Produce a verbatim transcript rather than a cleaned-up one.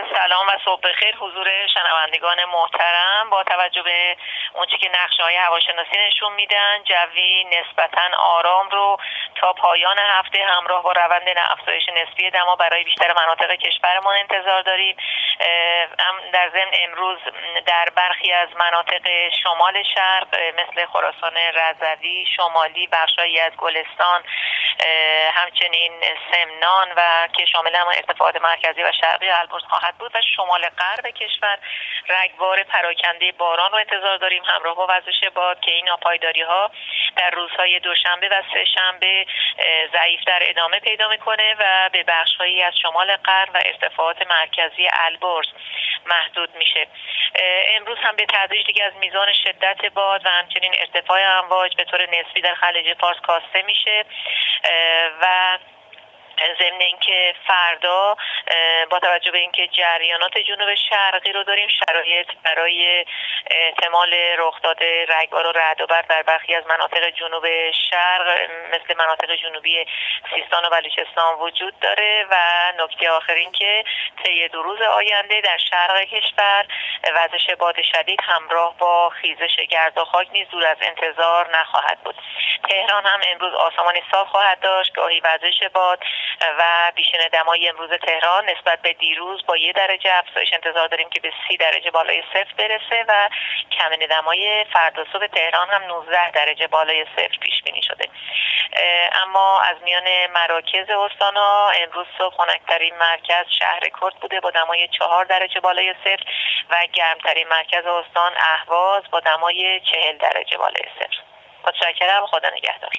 عرض سلام و صبح بخیر حضور شنوندگان محترم. با توجه به اونچه که نقشه‌های هواشناسی نشون میدن، جوی نسبتاً آرام رو تا پایان هفته همراه با روند افزایش نسبی دما برای بیشتر مناطق کشورمان انتظار داریم. در ضمن امروز در برخی از مناطق شمال شرق مثل خراسان رضوی، شمالی، بخشایی از گلستان، همچنین سمنان و که شامل هم ارتفاعات مرکزی و شرقی البرز خواهد بود و شمال غرب کشور رگبار پراکنده باران رو انتظار داریم همراه با وزش باد که این ناپایداری ها در روزهای دوشنبه و سه شنبه ضعیف‌تر ادامه پیدا میکنه و به بخش‌هایی از شمال غرب و ارتفاعات مرکزی البرز محدود میشه. امروز هم به تدریج دیگه از میزان شدت باد و همچنین ارتفاع امواج به طور نسبی در خلیج فارس کاسته میشه و ضمن اینکه فردا با توجه به اینکه جریانات جنوب شرقی رو داریم، شرایط برای احتمال رخداد رگبار و رعد و برق در برخی از مناطق جنوب شرق مثل مناطق جنوبی سیستان و بلوچستان وجود داره و نکته آخر این که طی دو روز آینده در شرق کشور وزش باد شدید همراه با خیزش گرد و خاک نیز دور از انتظار نخواهد بود. تهران هم امروز آسمانی صاف خواهد داشت، گاهی وزش باد و بیشتر دمای امروز تهران نسبت به دیروز با یک درجه افزایش انتظار داریم که به سی درجه بالای صفر برسه و کمین دمای فردا صبح تهران هم نوزده درجه بالای صفر پیش بینی شده. اما از میان مراکز استان‌ها امروز صبح خنک‌ترین مرکز شهر کرد بوده با دمای چهار درجه بالای صفر و گرمترین مرکز استان اهواز با دمای چهل درجه بالای صفر. متشکرم. خدا نگهدار.